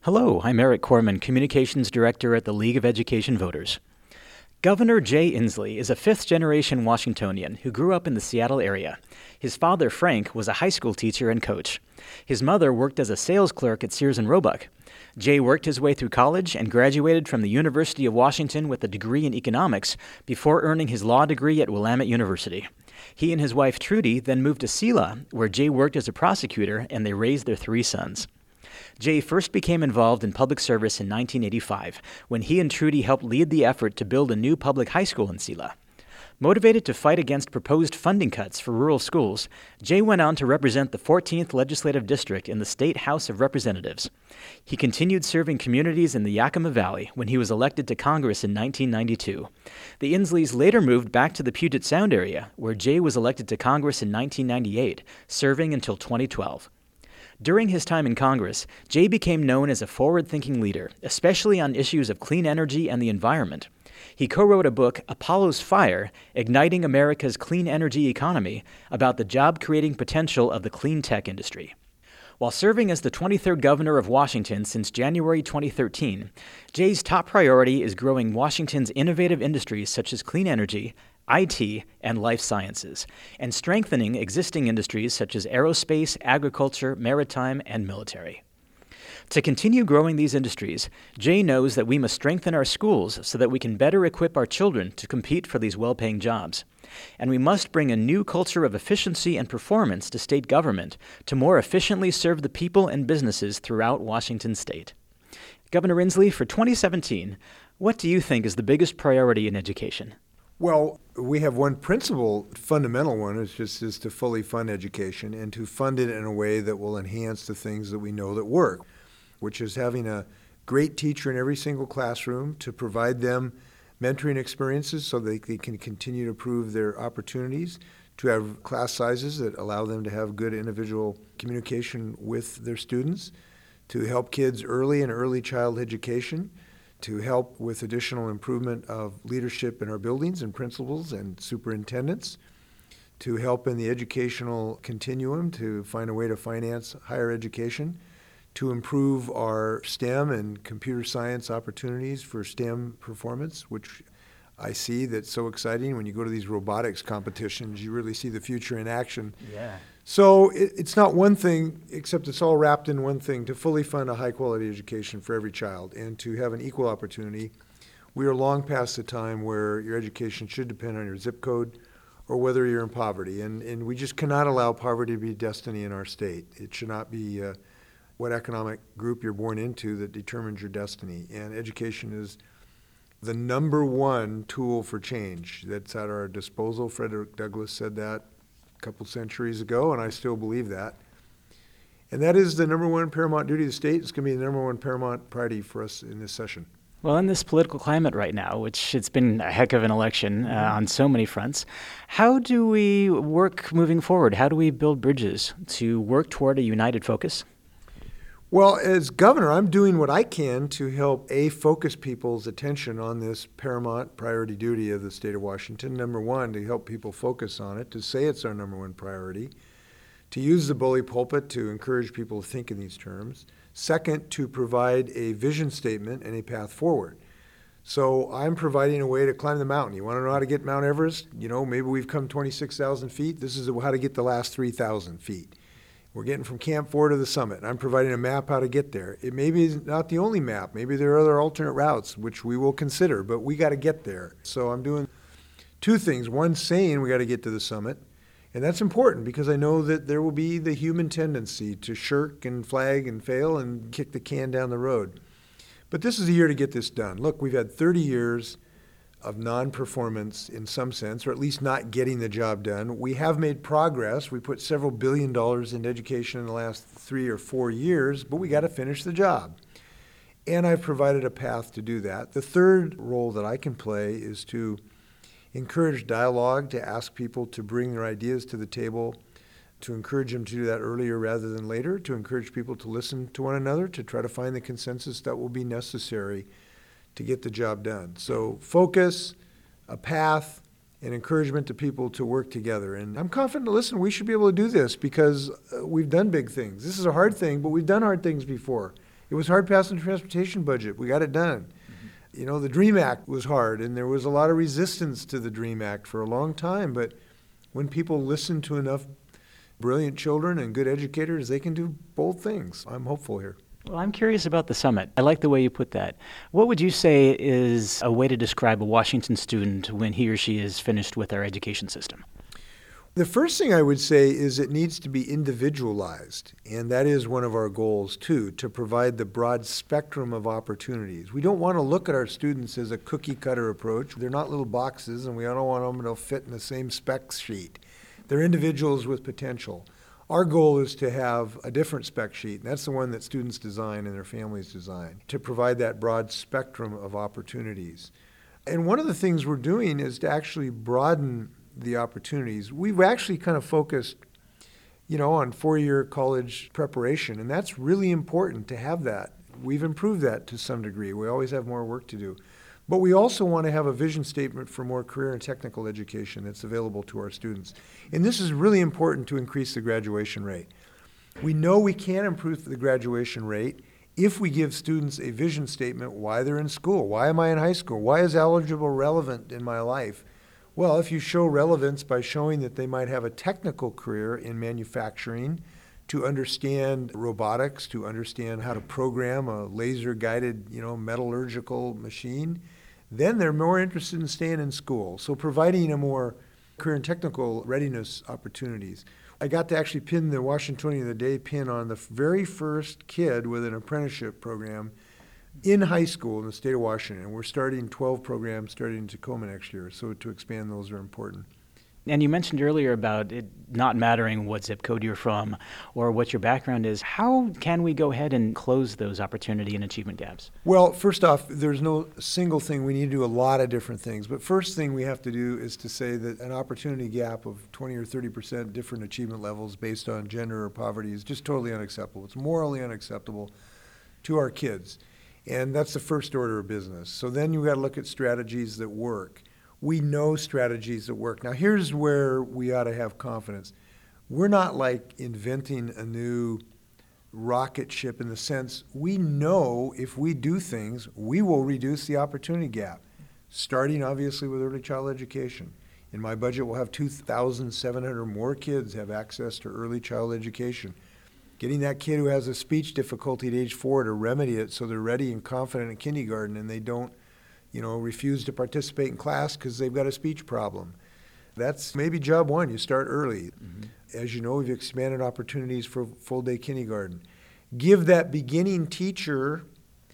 Hello, I'm Eric Corman, Communications Director at the League of Education Voters. Governor Jay Inslee is a fifth-generation Washingtonian who grew up in the Seattle area. His father, Frank, was a high school teacher and coach. His mother worked as a sales clerk at Sears and Roebuck. Jay worked his way through college and graduated from the University of Washington with a degree in economics before earning his law degree at Willamette University. He and his wife, Trudy, then moved to Selah, where Jay worked as a prosecutor, and they raised their three sons. Jay first became involved in public service in 1985, when he and Trudy helped lead the effort to build a new public high school in Selah. Motivated to fight against proposed funding cuts for rural schools, Jay went on to represent the 14th Legislative District in the State House of Representatives. He continued serving communities in the Yakima Valley when he was elected to Congress in 1992. The Inslees later moved back to the Puget Sound area, where Jay was elected to Congress in 1998, serving until 2012. During his time in Congress, Jay became known as a forward-thinking leader, especially on issues of clean energy and the environment. He co-wrote a book, Apollo's Fire, Igniting America's Clean Energy Economy, about the job-creating potential of the clean tech industry. While serving as the 23rd governor of Washington since January 2013, Jay's top priority is growing Washington's innovative industries such as clean energy, IT, and life sciences, and strengthening existing industries such as aerospace, agriculture, maritime, and military. To continue growing these industries, Jay knows that we must strengthen our schools so that we can better equip our children to compete for these well-paying jobs. And we must bring a new culture of efficiency and performance to state government to more efficiently serve the people and businesses throughout Washington state. Governor Inslee, for 2017, what do you think is the biggest priority in education? Well, we have one principle, fundamental one, is to fully fund education and to fund it in a way that will enhance the things that we know that work, which is having a great teacher in every single classroom to provide them mentoring experiences so they can continue to improve their opportunities, to have class sizes that allow them to have good individual communication with their students, to help kids early in early child education, to help with additional improvement of leadership in our buildings and principals and superintendents, to help in the educational continuum, to find a way to finance higher education, to improve our STEM and computer science opportunities for STEM performance, which I see that's so exciting. When you go to these robotics competitions, you really see the future in action. Yeah. So it's not one thing, except it's all wrapped in one thing, to fully fund a high-quality education for every child and to have an equal opportunity. We are long past the time where your education should depend on your zip code or whether you're in poverty. And we just cannot allow poverty to be destiny in our state. It should not be what economic group you're born into that determines your destiny. And education is the number one tool for change that's at our disposal. Frederick Douglass said that a couple centuries ago, and I still believe that. And that is the number one paramount duty of the state. It's going to be the number one paramount priority for us in this session. Well, in this political climate right now, which it's been a heck of an election on so many fronts, how do we work moving forward? How do we build bridges to work toward a united focus? Well, as governor, I'm doing what I can to help, focus people's attention on this paramount priority duty of the state of Washington. Number one, to help people focus on it, to say it's our number one priority, to use the bully pulpit to encourage people to think in these terms. Second, to provide a vision statement and a path forward. So I'm providing a way to climb the mountain. You want to know how to get Mount Everest? Maybe we've come 26,000 feet. This is how to get the last 3,000 feet. We're getting from Camp 4 to the summit. I'm providing a map how to get there. It may be not the only map. Maybe there are other alternate routes, which we will consider, but we got to get there. So I'm doing two things. One, saying we got to get to the summit, and that's important because I know that there will be the human tendency to shirk and flag and fail and kick the can down the road. But this is a year to get this done. Look, we've had 30 years of non-performance in some sense, or at least not getting the job done. We have made progress. We put several $1 billion into education in the last 3 or 4 years, but we got to finish the job. And I've provided a path to do that. The third role that I can play is to encourage dialogue, to ask people to bring their ideas to the table, to encourage them to do that earlier rather than later, to encourage people to listen to one another, to try to find the consensus that will be necessary to get the job done. So focus, a path, and encouragement to people to work together. And I'm confident, listen, we should be able to do this because we've done big things. This is a hard thing, but we've done hard things before. It was hard passing the transportation budget. We got it done. You know, the DREAM Act was hard, and there was a lot of resistance to the DREAM Act for a long time. But when people listen to enough brilliant children and good educators, they can do both things. I'm hopeful here. Well, I'm curious about the summit. I like the way you put that. What would you say is a way to describe a Washington student when he or she is finished with our education system? The first thing I would say is it needs to be individualized, and that is one of our goals too, to provide the broad spectrum of opportunities. We don't want to look at our students as a cookie-cutter approach. They're not little boxes, and we don't want them to fit in the same spec sheet. They're individuals with potential. Our goal is to have a different spec sheet, and that's the one that students design and their families design, to provide that broad spectrum of opportunities. And one of the things we're doing is to actually broaden the opportunities. We've actually kind of focused, on four-year college preparation, and that's really important to have that. We've improved that to some degree. We always have more work to do. But we also want to have a vision statement for more career and technical education that's available to our students. And this is really important to increase the graduation rate. We know we can improve the graduation rate if we give students a vision statement why they're in school. Why am I in high school? Why is eligible relevant in my life? Well, if you show relevance by showing that they might have a technical career in manufacturing, to understand robotics, to understand how to program a laser-guided, metallurgical machine, then they're more interested in staying in school. So providing a more career and technical readiness opportunities. I got to actually pin the Washingtonian of the Day pin on the very first kid with an apprenticeship program in high school in the state of Washington. We're starting 12 programs starting in Tacoma next year, so to expand those are important. And you mentioned earlier about it not mattering what zip code you're from or what your background is. How can we go ahead and close those opportunity and achievement gaps? Well, first off, there's no single thing. We need to do a lot of different things. But first thing we have to do is to say that an opportunity gap of 20 or 30% different achievement levels based on gender or poverty is just totally unacceptable. It's morally unacceptable to our kids. And that's the first order of business. So then you've got to look at strategies that work. We know strategies that work. Now, here's where we ought to have confidence. We're not like inventing a new rocket ship in the sense we know if we do things, we will reduce the opportunity gap, starting obviously with early child education. In my budget, we'll have 2,700 more kids have access to early child education. Getting that kid who has a speech difficulty at age 4 to remedy it so they're ready and confident in kindergarten and they don't refuse to participate in class because they've got a speech problem. That's maybe job one. You start early. Mm-hmm. As you know, we've expanded opportunities for full-day kindergarten. Give that beginning teacher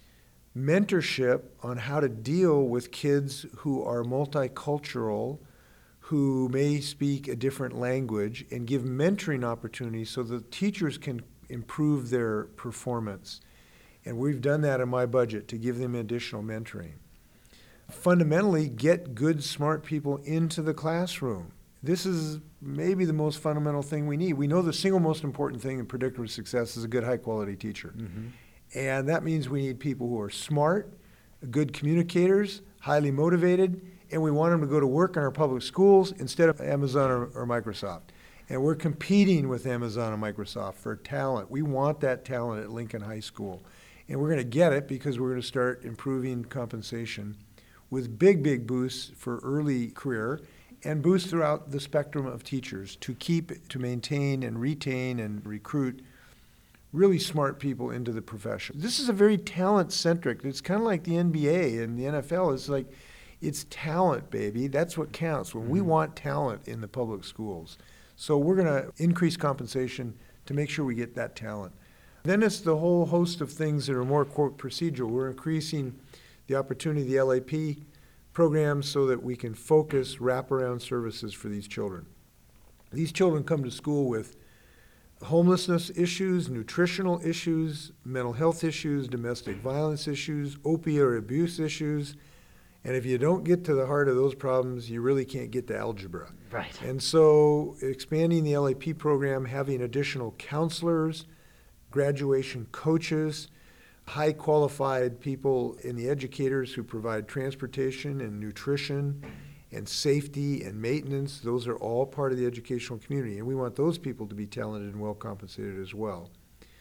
mentorship on how to deal with kids who are multicultural, who may speak a different language, and give mentoring opportunities so the teachers can improve their performance. And we've done that in my budget to give them additional mentoring. Fundamentally, get good, smart people into the classroom. This is maybe the most fundamental thing we need. We know the single most important thing in predictor of success is a good, high-quality teacher. Mm-hmm. And that means we need people who are smart, good communicators, highly motivated, and we want them to go to work in our public schools instead of Amazon or Microsoft. And we're competing with Amazon and Microsoft for talent. We want that talent at Lincoln High School. And we're going to get it because we're going to start improving compensation with big boosts for early career and boosts throughout the spectrum of teachers to maintain and retain and recruit really smart people into the profession. This is a very talent-centric. It's kind of like the NBA and the NFL. It's like, it's talent, baby. That's what counts. When we want talent in the public schools. So we're going to increase compensation to make sure we get that talent. Then it's the whole host of things that are more, quote, procedural. We're increasing the opportunity of the LAP program so that we can focus wraparound services for these children. These children come to school with homelessness issues, nutritional issues, mental health issues, domestic violence issues, opioid abuse issues. And if you don't get to the heart of those problems, you really can't get to algebra. Right. And so expanding the LAP program, having additional counselors, graduation coaches, high qualified people in the educators who provide transportation and nutrition and safety and maintenance, those are all part of the educational community. And we want those people to be talented and well compensated as well.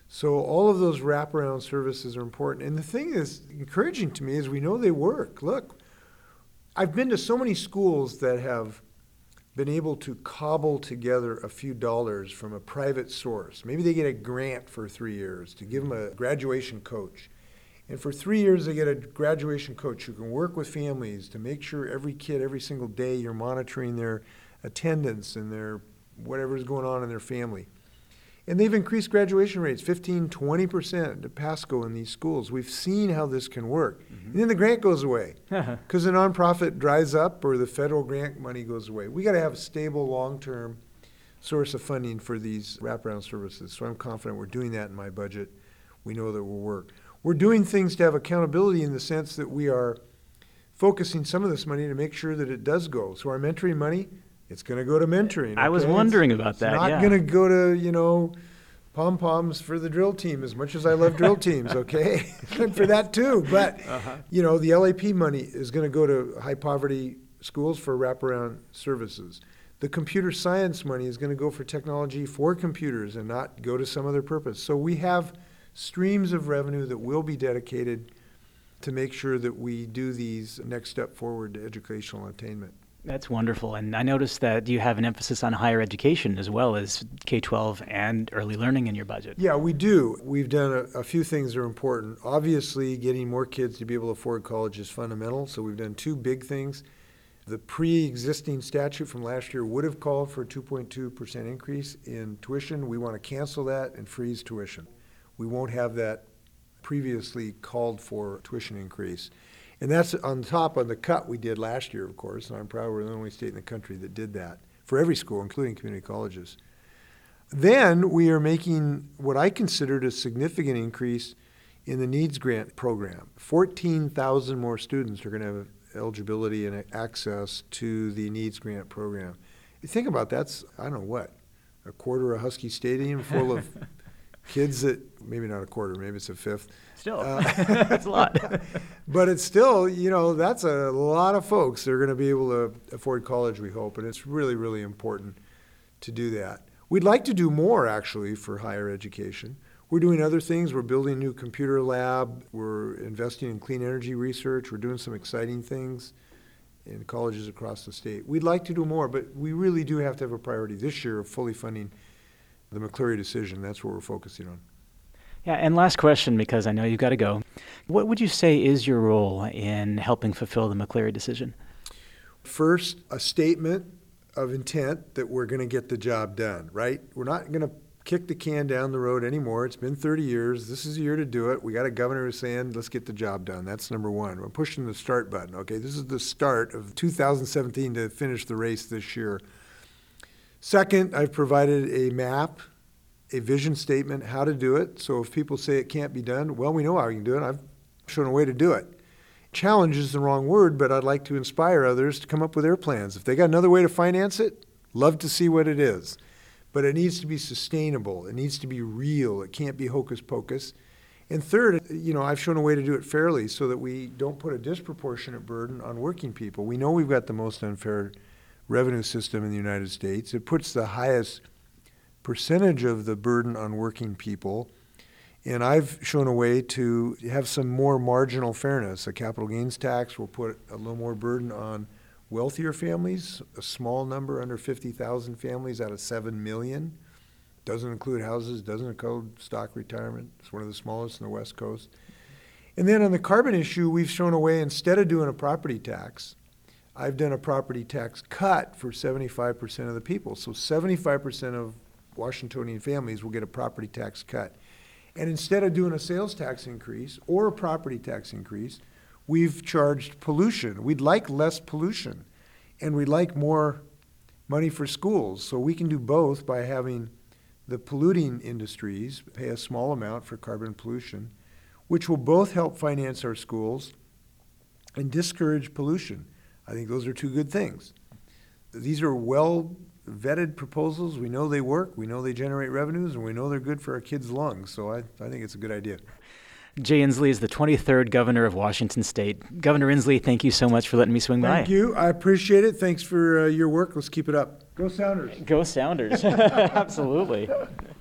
So all of those wraparound services are important. And the thing that's encouraging to me is we know they work. Look, I've been to so many schools that have been able to cobble together a few dollars from a private source. Maybe they get a grant for 3 years to give them a graduation coach. And for 3 years, they get a graduation coach who can work with families to make sure every kid, every single day, you're monitoring their attendance and their whatever's going on in their family. And they've increased graduation rates 15, 20% to Pasco in these schools. We've seen how this can work. And then the grant goes away because the nonprofit dries up or the federal grant money goes away. We got to have a stable, long-term source of funding for these wraparound services. So I'm confident we're doing that in my budget. We know that will work. We're doing things to have accountability in the sense that we are focusing some of this money to make sure that it does go. So our mentoring money, it's going to go to mentoring. Okay? I was wondering about that. It's not going to go to, pom-poms for the drill team as much as I love drill teams, okay? And for that too. But, the LAP money is going to go to high poverty schools for wraparound services. The computer science money is going to go for technology for computers and not go to some other purpose. So we have streams of revenue that will be dedicated to make sure that we do these next step forward to educational attainment. That's wonderful. And I noticed that you have an emphasis on higher education as well as K-12 and early learning in your budget. Yeah, we do. We've done a few things that are important. Obviously, getting more kids to be able to afford college is fundamental. So we've done two big things. The pre-existing statute from last year would have called for a 2.2% increase in tuition. We want to cancel that and freeze tuition. We won't have that previously called for tuition increase. And that's on top of the cut we did last year, of course, and I'm proud we're the only state in the country that did that for every school, including community colleges. Then we are making what I considered a significant increase in the needs grant program. 14,000 more students are going to have eligibility and access to the needs grant program. You think about that's, I don't know what, a quarter of Husky Stadium full of kids that, maybe not a quarter, maybe it's a fifth. Still, that's a lot. But it's still, that's a lot of folks that are going to be able to afford college, we hope, and it's really, really important to do that. We'd like to do more, actually, for higher education. We're doing other things. We're building a new computer lab. We're investing in clean energy research. We're doing some exciting things in colleges across the state. We'd like to do more, but we really do have to have a priority this year of fully funding the McCleary decision. That's what we're focusing on. Yeah, and last question, because I know you've got to go. What would you say is your role in helping fulfill the McCleary decision? First, a statement of intent that we're going to get the job done, right? We're not going to kick the can down the road anymore. It's been 30 years. This is the year to do it. We got a governor who's saying, let's get the job done. That's number one. We're pushing the start button, okay? This is the start of 2017 to finish the race this year. Second, I've provided a map, a vision statement, how to do it. So if people say it can't be done, well, we know how we can do it. I've shown a way to do it. Challenge is the wrong word, but I'd like to inspire others to come up with their plans. If they got another way to finance it, love to see what it is. But it needs to be sustainable. It needs to be real. It can't be hocus pocus. And third, I've shown a way to do it fairly so that we don't put a disproportionate burden on working people. We know we've got the most unfair revenue system in the United States. It puts the highest percentage of the burden on working people. And I've shown a way to have some more marginal fairness. A capital gains tax will put a little more burden on wealthier families, a small number, under 50,000 families out of 7 million. Doesn't include houses, doesn't include stock retirement. It's one of the smallest in the West Coast. And then on the carbon issue, we've shown a way, instead of doing a property tax, I've done a property tax cut for 75% of the people. So 75% of Washingtonian families will get a property tax cut. And instead of doing a sales tax increase or a property tax increase, we've charged pollution. We'd like less pollution, and we'd like more money for schools. So we can do both by having the polluting industries pay a small amount for carbon pollution, which will both help finance our schools and discourage pollution. I think those are two good things. These are well-vetted proposals. We know they work. We know they generate revenues, and we know they're good for our kids' lungs. So I think it's a good idea. Jay Inslee is the 23rd governor of Washington State. Governor Inslee, thank you so much for letting me swing by. Thank you. I appreciate it. Thanks for your work. Let's keep it up. Go Sounders. Go Sounders. Absolutely.